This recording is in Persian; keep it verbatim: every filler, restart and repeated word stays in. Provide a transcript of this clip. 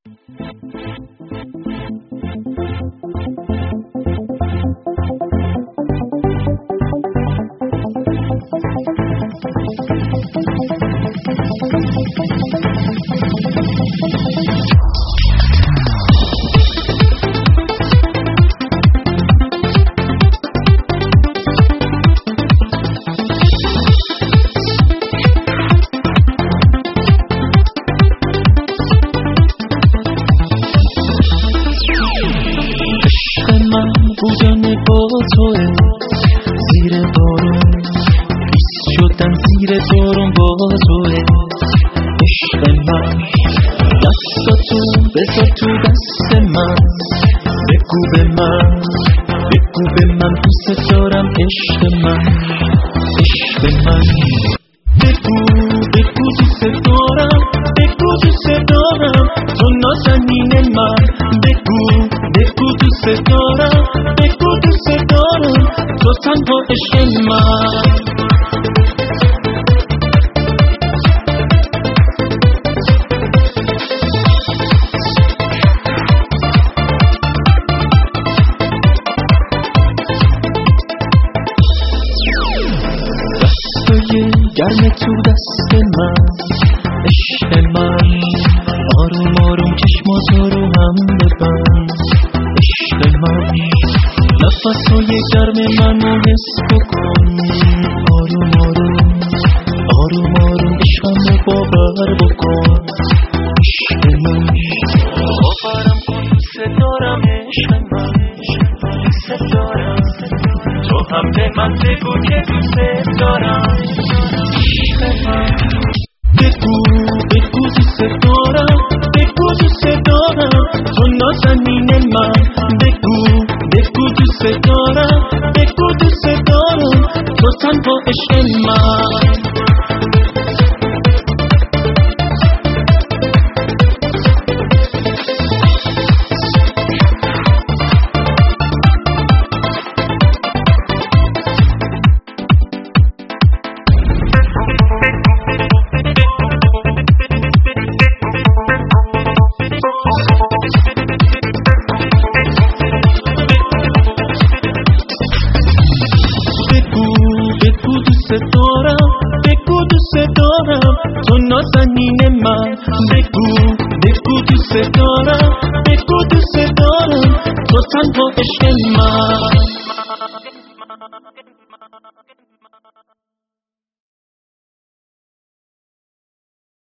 بودن با توه زیر بارون بیست شدن زیر بارون با توه عشق من دستاتو بذار تو دست من بگو به من بگو به من دوست دارم عشق من عشق من بگو بگو دوست دارم بگو دوست دارم تو نازنین من بگو بگو دوست دارم بگو دوست دارم تو تنها عشق من دستای گرم تو دست من عشق من آروم آروم چشماتو رو هم ببند عشق من نفسهای گرم منو حس بکن آروم آروم آروم آروم عشقمو باور بکن عشق من باورم کن دوست دارم عشق من دوست دارم تو هم به من بگو که دوست دارم عشق من بگو بگو دوست دارم بگو دوست دارم تو نازنین من بگو بگو دوست دارم بگو دوست دارم تو تنها عشق من تو نازنین من بگو بگو دوست دارم بگو دوست دارم تو تنها عشق من